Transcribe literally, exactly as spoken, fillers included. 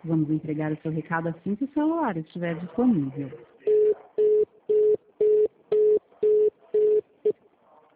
Vamos entregar o seu recado assim que o celular estiver disponível.